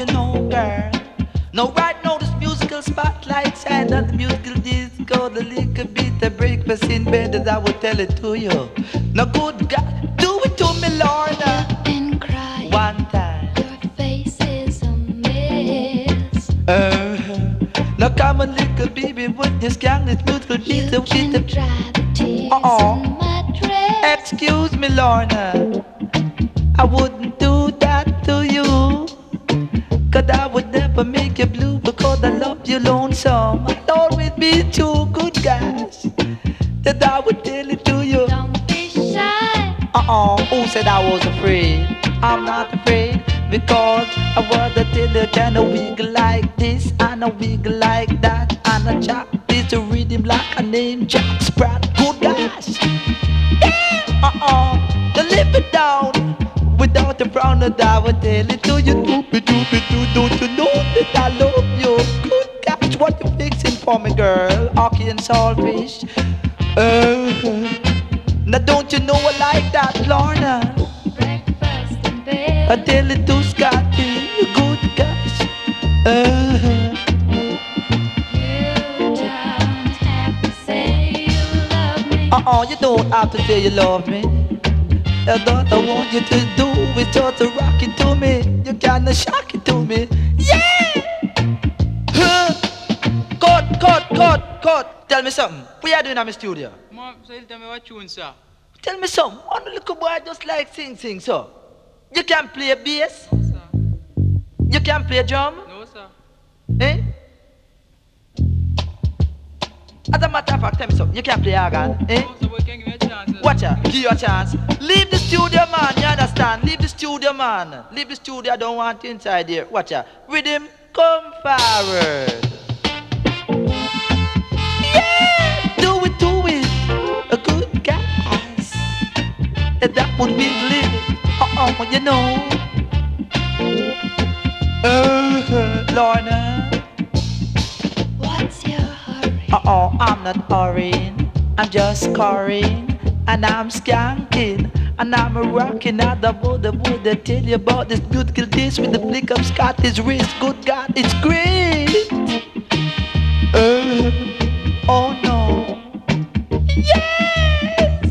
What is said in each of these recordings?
you know, girl. Now right now this musical spotlight shine on the musical disco, the little bit of breakfast in bed that I will tell it to you. Now good God, do it to me, Lorna. And cry. One time. Your face is a mess. Now come on, little baby, with this gang, this musical beat, You can the dry the tears Uh-oh. in my dress. Excuse me, Lorna, I wouldn't do that to you. Cause I would never make you blue because I love you lonesome. I'd always be two good guys that I would tell it to you. Don't be shy. Who said I was afraid? I'm not afraid because I was a tell kind of wiggle like this and a wiggle like that and a chop this to rhythm like a name Jack Sprat. Good guys. To live it down without a frown, that I would tell it to you. Doopy doopy doo, don't you know that I love you? Good catch, what you fixing for me, girl? Hockey and saltfish. Now don't you know I like that, Lorna? Breakfast in bed. I tell it to Scotty, good catch. You don't have to say you love me. You don't have to say you love me. All I want you to do is just to rock it to me. You kinda shock it to me. Yeah! Cut. Tell me something. What you doing in my studio? Mom, so you tell me what tune, sir? Tell me something. One little boy just like sing, so. You can play a bass? No, sir. You can play a drum? No, sir. Eh? As a matter of fact, tell me something. You can play organ? Eh? No, sir, but you can give me a chance. Sir. Watch out, give you a chance. Leave the studio, man, you understand? Leave the studio, man. Leave the studio, I don't want you inside here. Watch out. Rhythm, come forward. Yeah! Do it. A good guys. That would be living. You know. Lorna. What's your hurry? I'm not hurrying, I'm just scoring, and I'm skanking, and I'm rocking out the would tell you about this beautiful dish with the flick of Scottish wrist. Good God, it's great. Oh no. Yes!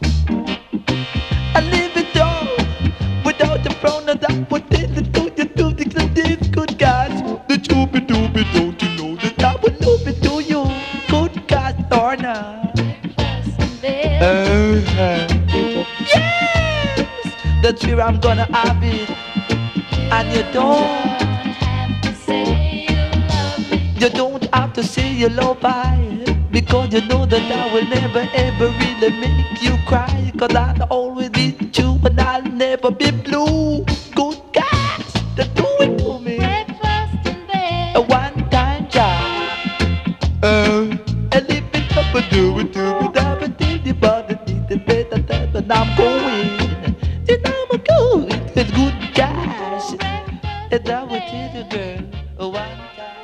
I live it down without the frown that I would tell you to you do this. Good guys, the doobie doobie, don't you know that I would love it to you? Good God, Lorna. Breakfast in bed. Yes! That's where I'm gonna have it. And you don't have to say you love me. You don't have to say you love I, because you know that I will never ever really make you cry. Cause I'll always be true and I'll never be blue. Good guys, that do it to me. Breakfast in bed. A one-time job. A live it up and do it, have a ditty body, but I'm going. Then I'm going. It's good guys. And I will tell you, girl, a one time.